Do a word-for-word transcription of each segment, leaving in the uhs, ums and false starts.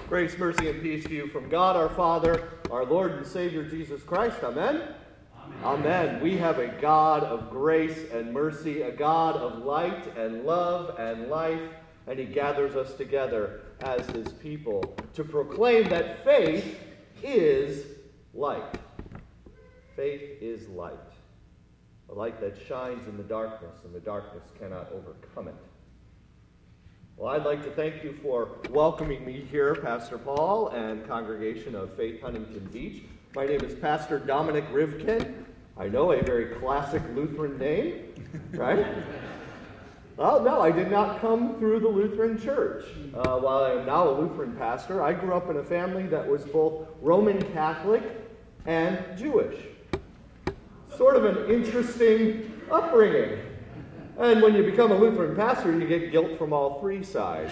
Grace, mercy, and peace to you from God our Father, our Lord and Savior Jesus Christ. Amen? Amen. Amen. We have a God of grace and mercy, a God of light and love and life, and he gathers us together as his people to proclaim that faith is light. Faith is light. A light that shines in the darkness, and the darkness cannot overcome it. Well, I'd like to thank you for welcoming me here, Pastor Paul and congregation of Faith Huntington Beach. My name is Pastor Dominic Rivkin. I know, a very classic Lutheran name, right? Well, no, I did not come through the Lutheran Church. Uh, while I am now a Lutheran pastor, I grew up in a family that was both Roman Catholic and Jewish. Sort of an interesting upbringing. And when you become a Lutheran pastor, you get guilt from all three sides.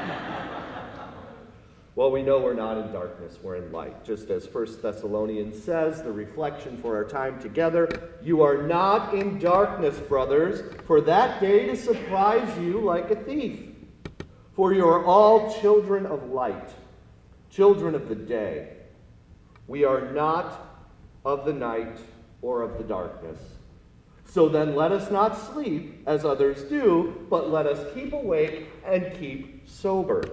Well, we know we're not in darkness, we're in light. Just as First Thessalonians says, the reflection for our time together, you are not in darkness, brothers, for that day to surprise you like a thief. For you are all children of light, children of the day. We are not of the night or of the darkness. So then let us not sleep as others do, but let us keep awake and keep sober.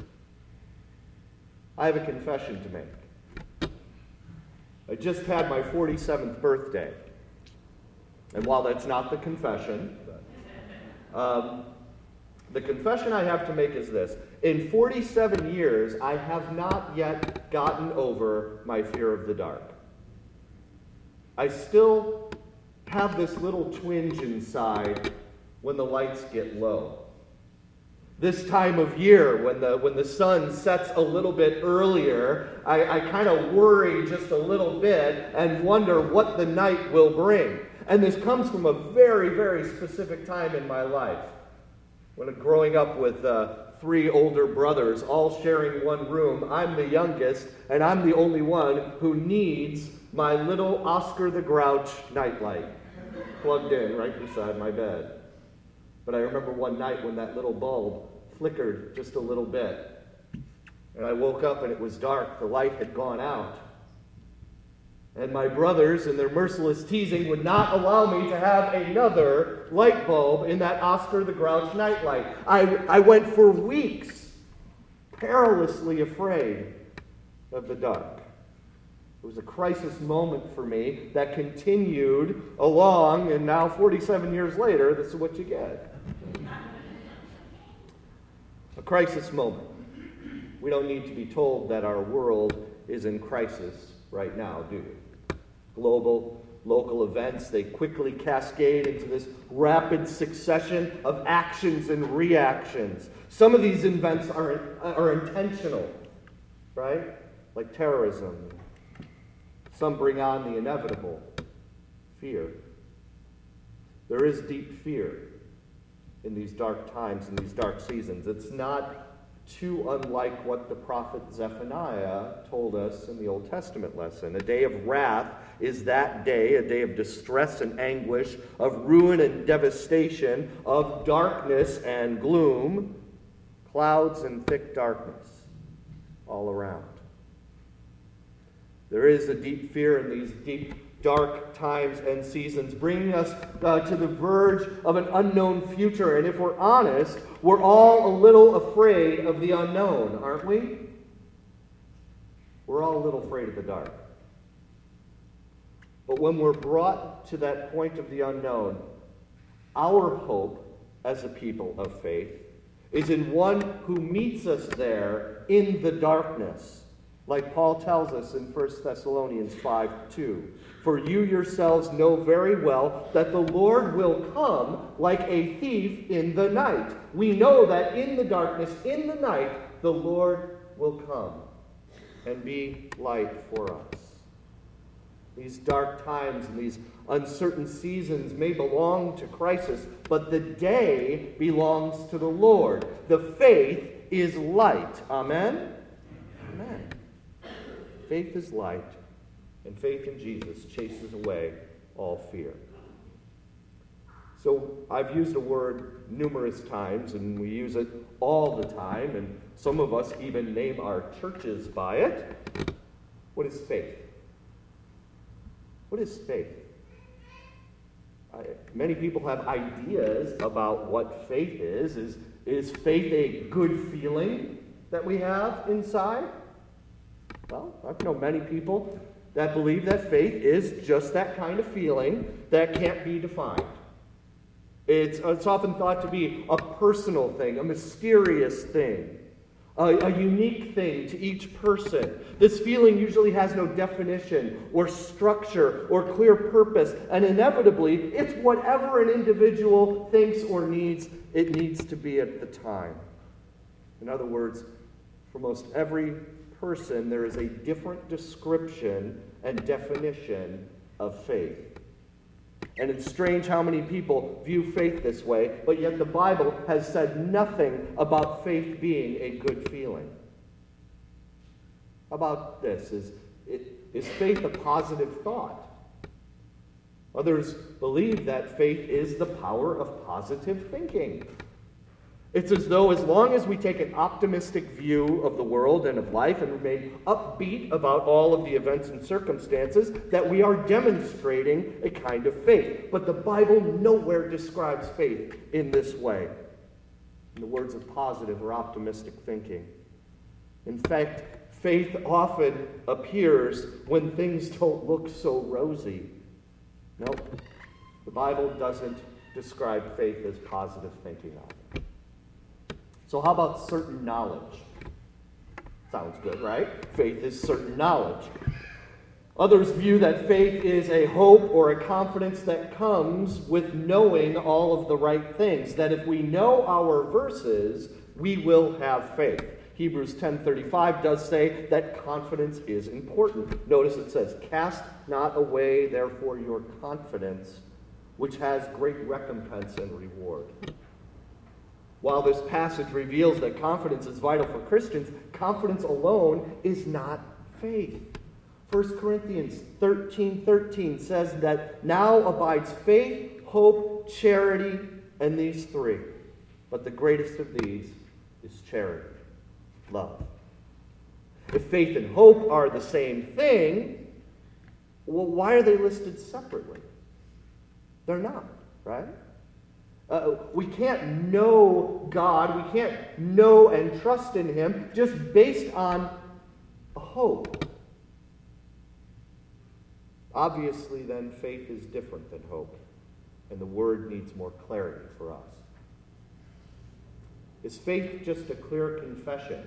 I have a confession to make. I just had my forty-seventh birthday. And while that's not the confession, um, the confession I have to make is this. In forty-seven years, I have not yet gotten over my fear of the dark. I still have this little twinge inside when the lights get low. This time of year, when the when the sun sets a little bit earlier, I, I kind of worry just a little bit and wonder what the night will bring. And this comes from a very, very specific time in my life. When growing up with uh, three older brothers, all sharing one room, I'm the youngest, and I'm the only one who needs my little Oscar the Grouch nightlight plugged in right beside my bed. But I remember one night when that little bulb flickered just a little bit. And I woke up and it was dark. The light had gone out. And my brothers, in their merciless teasing, would not allow me to have another light bulb in that Oscar the Grouch nightlight. I, I went for weeks perilously afraid of the dark. It was a crisis moment for me that continued along, and now forty-seven years later, this is what you get. A crisis moment. We don't need to be told that our world is in crisis right now, do we? Global, local events, they quickly cascade into this rapid succession of actions and reactions. Some of these events are, are intentional, right? Like terrorism. Some bring on the inevitable, fear. There is deep fear in these dark times, in these dark seasons. It's not too unlike what the prophet Zephaniah told us in the Old Testament lesson. A day of wrath is that day, a day of distress and anguish, of ruin and devastation, of darkness and gloom, clouds and thick darkness all around. There is a deep fear in these deep, dark times and seasons, bringing us uh, to the verge of an unknown future. And if we're honest, we're all a little afraid of the unknown, aren't we? We're all a little afraid of the dark. But when we're brought to that point of the unknown, our hope as a people of faith is in one who meets us there in the darkness. Like Paul tells us in First Thessalonians five two. For you yourselves know very well that the Lord will come like a thief in the night. We know that in the darkness, in the night, the Lord will come and be light for us. These dark times and these uncertain seasons may belong to crisis, but the day belongs to the Lord. The faith is light. Amen? Amen. Faith is light, and faith in Jesus chases away all fear. So I've used a word numerous times, and we use it all the time, and some of us even name our churches by it. What is faith? What is faith? I, many people have ideas about what faith is. Is, is faith a good feeling that we have inside? Well, I know many people that believe that faith is just that kind of feeling that can't be defined. It's, it's often thought to be a personal thing, a mysterious thing, a, a unique thing to each person. This feeling usually has no definition or structure or clear purpose, and inevitably, it's whatever an individual thinks or needs it needs to be at the time. In other words, for most every person, there is a different description and definition of faith. And it's strange how many people view faith this way, but yet the Bible has said nothing about faith being a good feeling. How about this? Is, is faith a positive thought? Others believe that faith is the power of positive thinking. It's as though as long as we take an optimistic view of the world and of life and remain upbeat about all of the events and circumstances, that we are demonstrating a kind of faith. But the Bible nowhere describes faith in this way, in the words of positive or optimistic thinking. In fact, faith often appears when things don't look so rosy. No, the Bible doesn't describe faith as positive thinking either. So how about certain knowledge? Sounds good, right? Faith is certain knowledge. Others view that faith is a hope or a confidence that comes with knowing all of the right things. That if we know our verses, we will have faith. Hebrews ten thirty-five does say that confidence is important. Notice it says, "Cast not away, therefore, your confidence, which has great recompense and reward." While this passage reveals that confidence is vital for Christians, confidence alone is not faith. First Corinthians thirteen thirteen says that now abides faith, hope, charity, and these three. But the greatest of these is charity, love. If faith and hope are the same thing, well, why are they listed separately? They're not, right? Uh, we can't know God, we can't know and trust in Him just based on a hope. Obviously, then, faith is different than hope, and the Word needs more clarity for us. Is faith just a clear confession?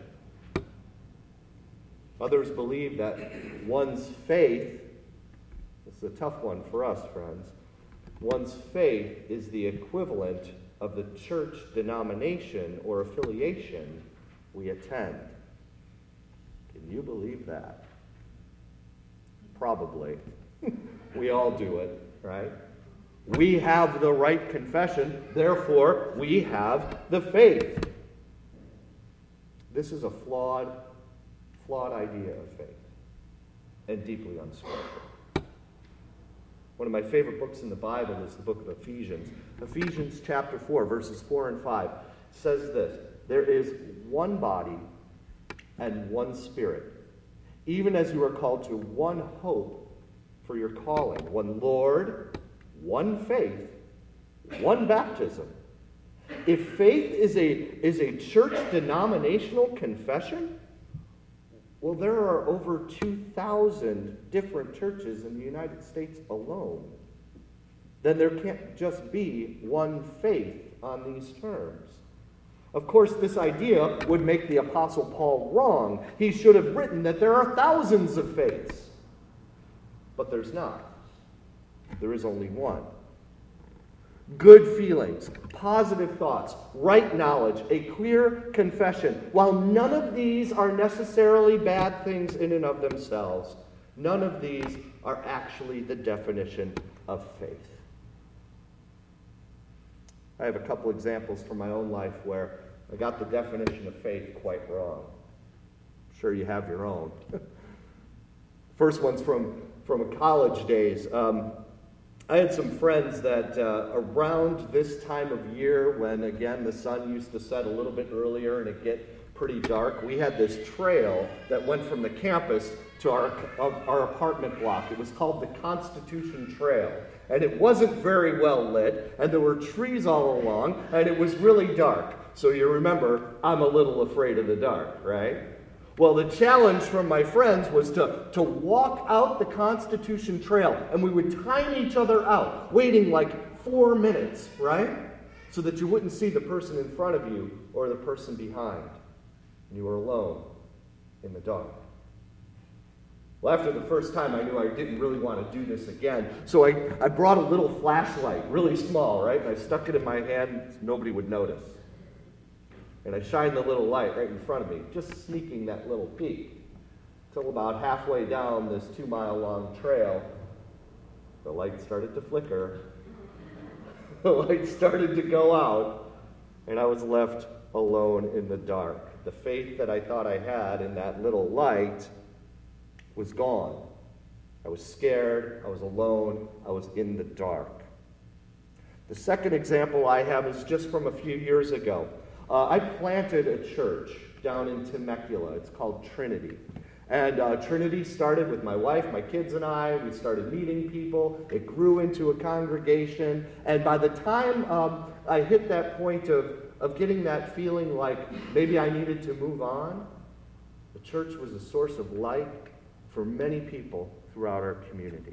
Others believe that one's faith, this is a tough one for us, friends, one's faith is the equivalent of the church denomination or affiliation we attend. Can you believe that? Probably. We all do it, right? We have the right confession, therefore we have the faith. This is a flawed, flawed idea of faith, and deeply unscriptural. One of my favorite books in the Bible is the book of Ephesians. Ephesians chapter four, verses four and five says this: "There is one body and one Spirit, even as you are called to one hope for your calling, one Lord, one faith, one baptism." If faith is a, is a church denominational confession, well, there are over two thousand different churches in the United States alone. Then there can't just be one faith on these terms. Of course, this idea would make the Apostle Paul wrong. He should have written that there are thousands of faiths. But there's not. There is only one. Good feelings, positive thoughts, right knowledge, a clear confession. While none of these are necessarily bad things in and of themselves, none of these are actually the definition of faith. I have a couple examples from my own life where I got the definition of faith quite wrong. I'm sure you have your own. First one's from, from college days. Um, I had some friends that uh, around this time of year when, again, the sun used to set a little bit earlier and it get pretty dark. We had this trail that went from the campus to our, our apartment block. It was called the Constitution Trail. And it wasn't very well lit, and there were trees all along, and it was really dark. So you remember, I'm a little afraid of the dark, right? Well, the challenge from my friends was to, to walk out the Constitution Trail, and we would time each other out, waiting like four minutes, right? So that you wouldn't see the person in front of you or the person behind. And you were alone in the dark. Well, after the first time, I knew I didn't really want to do this again. So I, I brought a little flashlight, really small, right? And I stuck it in my hand so nobody would notice. And I shined the little light right in front of me, just sneaking that little peek. Until about halfway down this two-mile-long trail, the light started to flicker. The light started to go out, and I was left alone in the dark. The faith that I thought I had in that little light was gone. I was scared, I was alone, I was in the dark. The second example I have is just from a few years ago. Uh, I planted a church down in Temecula. It's called Trinity. And uh, Trinity started with my wife, my kids, and I. We started meeting people. It grew into a congregation. And by the time um, I hit that point of, of getting that feeling like maybe I needed to move on, the church was a source of light for many people throughout our community.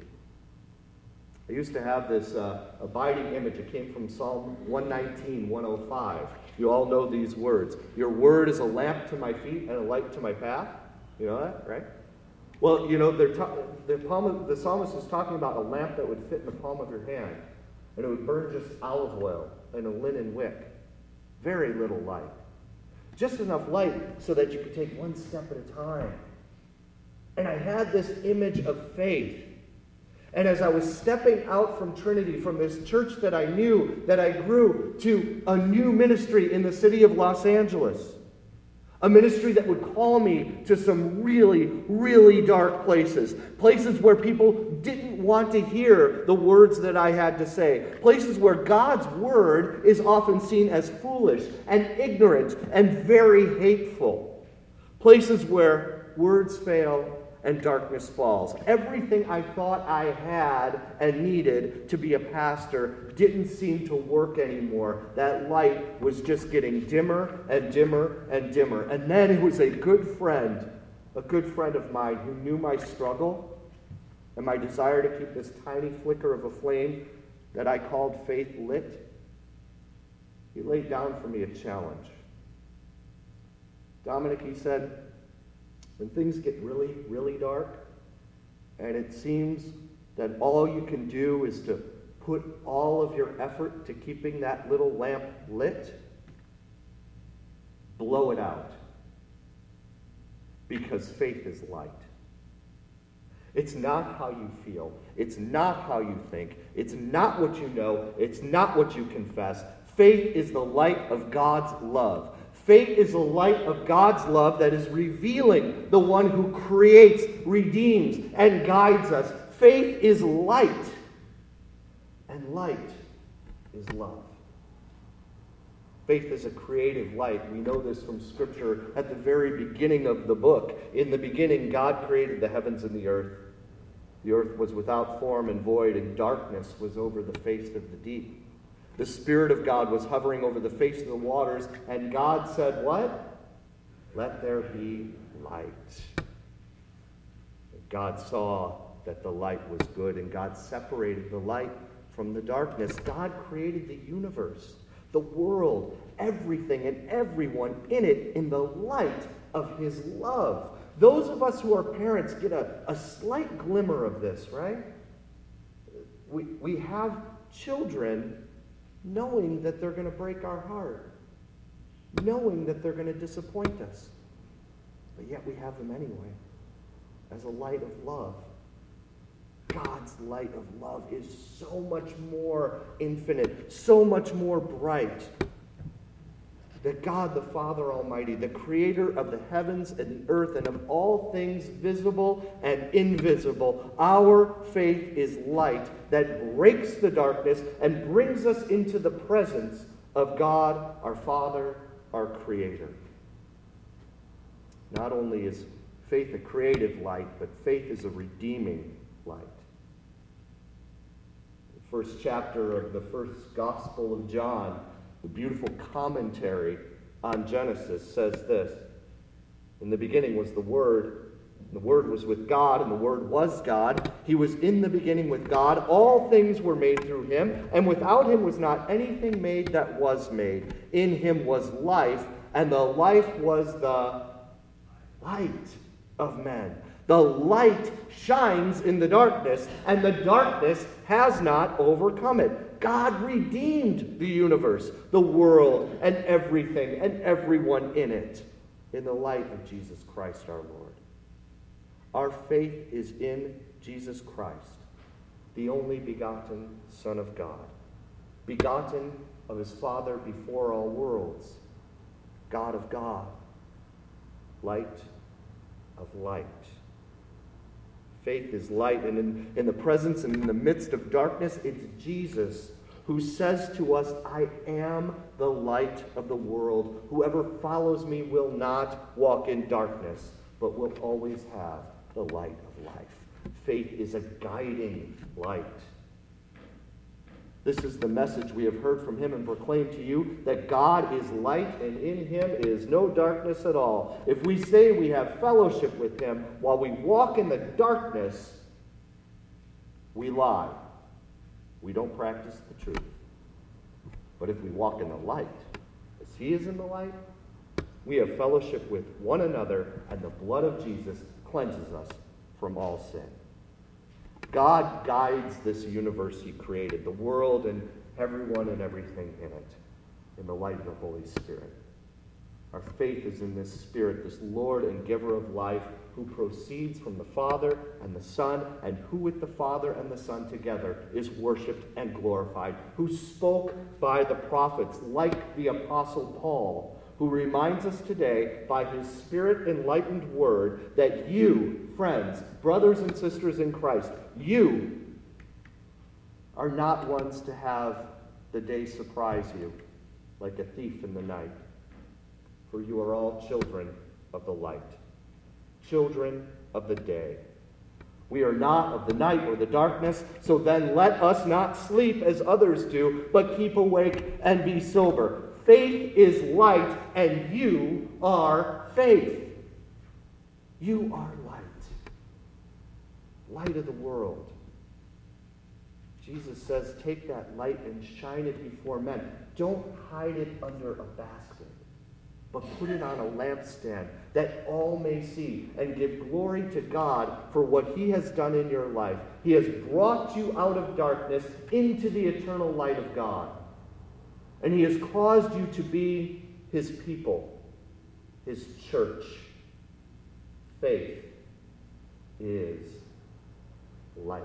I used to have this uh, abiding image. It came from Psalm one nineteen, one oh five. You all know these words. Your word is a lamp to my feet and a light to my path. You know that, right? Well, you know, they're ta- the, palm of, the psalmist is talking about a lamp that would fit in the palm of your hand. And it would burn just olive oil and a linen wick. Very little light. Just enough light so that you could take one step at a time. And I had this image of faith. And as I was stepping out from Trinity, from this church that I knew, that I grew, to a new ministry in the city of Los Angeles, a ministry that would call me to some really, really dark places, places where people didn't want to hear the words that I had to say, places where God's word is often seen as foolish and ignorant and very hateful, places where words fail and darkness falls. Everything I thought I had and needed to be a pastor didn't seem to work anymore. That light was just getting dimmer and dimmer and dimmer. And then it was a good friend, a good friend of mine who knew my struggle and my desire to keep this tiny flicker of a flame that I called faith lit. He laid down for me a challenge. Dominic, he said, when things get really, really dark, and it seems that all you can do is to put all of your effort to keeping that little lamp lit, blow it out. Because faith is light. It's not how you feel. It's not how you think. It's not what you know. It's not what you confess. Faith is the light of God's love. Faith is the light of God's love that is revealing the one who creates, redeems, and guides us. Faith is light, and light is love. Faith is a creative light. We know this from Scripture at the very beginning of the book. In the beginning, God created the heavens and the earth. The earth was without form and void, and darkness was over the face of the deep. The Spirit of God was hovering over the face of the waters, and God said, what? Let there be light. God saw that the light was good, and God separated the light from the darkness. God created the universe, the world, everything and everyone in it in the light of his love. Those of us who are parents get a, a slight glimmer of this, right? We, we have children knowing that they're going to break our heart, knowing that they're going to disappoint us. But yet we have them anyway, as a light of love. God's light of love is so much more infinite, so much more bright, that God the Father Almighty, the creator of the heavens and the earth and of all things visible and invisible, our faith is light that breaks the darkness and brings us into the presence of God, our Father, our Creator. Not only is faith a creative light, but faith is a redeeming light. The first chapter of the first Gospel of John, the beautiful commentary on Genesis, says this: "In the beginning was the Word, the Word was with God, and the Word was God. He was in the beginning with God. All things were made through him, and without him was not anything made that was made. In him was life, and the life was the light of men. The light shines in the darkness, and the darkness has not overcome it." God redeemed the universe, the world, and everything, and everyone in it, in the light of Jesus Christ our Lord. Our faith is in Jesus Christ, the only begotten Son of God, begotten of his Father before all worlds, God of God, light of light. Faith is light, and in, in the presence and in the midst of darkness, it's Jesus who says to us, "I am the light of the world. Whoever follows me will not walk in darkness, but will always have the light of life." Faith is a guiding light. This is the message we have heard from him and proclaimed to you, that God is light, and in him is no darkness at all. If we say we have fellowship with him while we walk in the darkness, we lie. We don't practice the truth. But if we walk in the light, as he is in the light, we have fellowship with one another, and the blood of Jesus cleanses us from all sin. God guides this universe he created, the world and everyone and everything in it, in the light of the Holy Spirit. Our faith is in this Spirit, this Lord and giver of life, who proceeds from the Father and the Son, and who with the Father and the Son together is worshipped and glorified, who spoke by the prophets like the Apostle Paul, who reminds us today by his Spirit-enlightened word that you, friends, brothers and sisters in Christ, you are not ones to have the day surprise you like a thief in the night. For you are all children of the light, children of the day. We are not of the night or the darkness, so then let us not sleep as others do, but keep awake and be sober. Faith is light, and you are faith. You are light. Light of the world. Jesus says, take that light and shine it before men. Don't hide it under a basket, but put it on a lampstand, that all may see, and give glory to God for what he has done in your life. He has brought you out of darkness into the eternal light of God. And he has caused you to be his people, his church. Faith is light.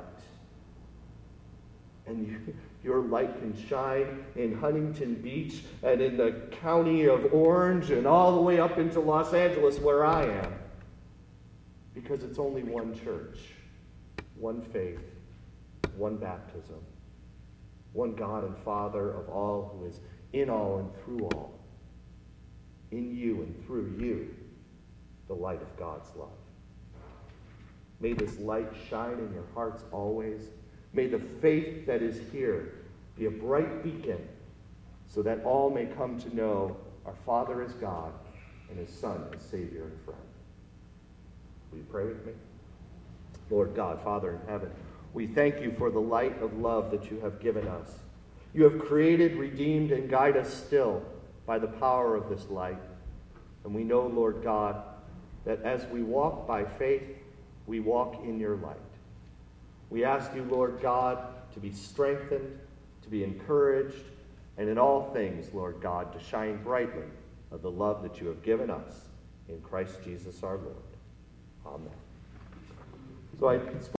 And you, your light can shine in Huntington Beach and in the county of Orange and all the way up into Los Angeles where I am. Because it's only one church, one faith, one baptism, one God and Father of all, who is in all and through all. In you and through you, the light of God's love. May this light shine in your hearts always. May the faith that is here be a bright beacon, so that all may come to know our Father as God and his Son as Savior and friend. Will you pray with me? Lord God, Father in heaven, we thank you for the light of love that you have given us. You have created, redeemed, and guide us still by the power of this light. And we know, Lord God, that as we walk by faith, we walk in your light. We ask you, Lord God, to be strengthened, to be encouraged, and in all things, Lord God, to shine brightly of the love that you have given us in Christ Jesus our Lord. Amen. So I